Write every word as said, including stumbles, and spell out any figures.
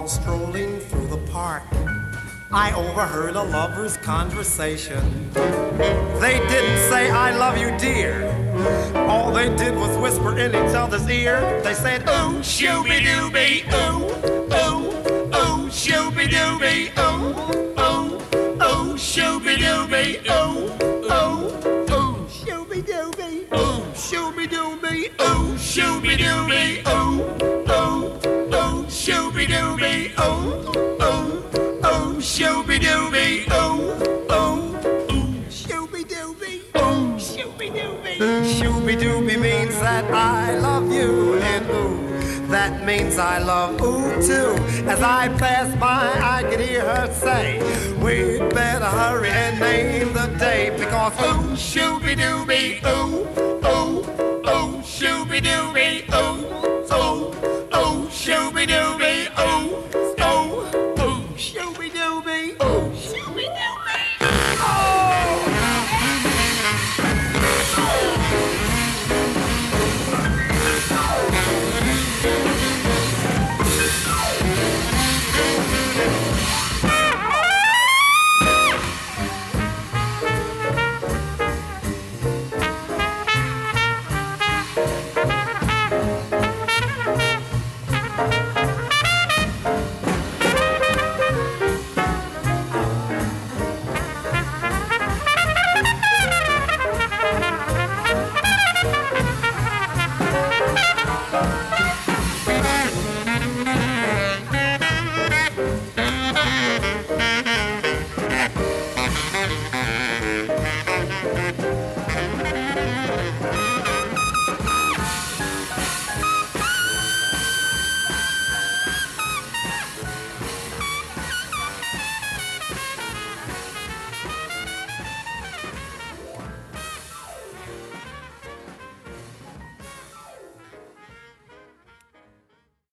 While strolling through the park, I overheard a lover's conversation. They didn't say, I love you, dear. All they did was whisper in each other's ear. They said, ooh, shooby-dooby, ooh, ooh, ooh, shooby-dooby, ooh, ooh, ooh, shooby-dooby, ooh, ooh, ooh, shooby-dooby, ooh, shooby-dooby, ooh, shooby-dooby, ooh, ooh, ooh, shooby-dooby, ooh, ooh, ooh, shooby-dooby, ooh, ooh, ooh, shooby-dooby, ooh, shooby-dooby. Shooby-dooby means that I love you, and ooh, that means I love ooh too. As I pass by, I could hear her say, we'd better hurry and name the day, because ooh, shooby-dooby, ooh, ooh, ooh, shooby-dooby, ooh, ooh, ooh, shooby-dooby, ooh.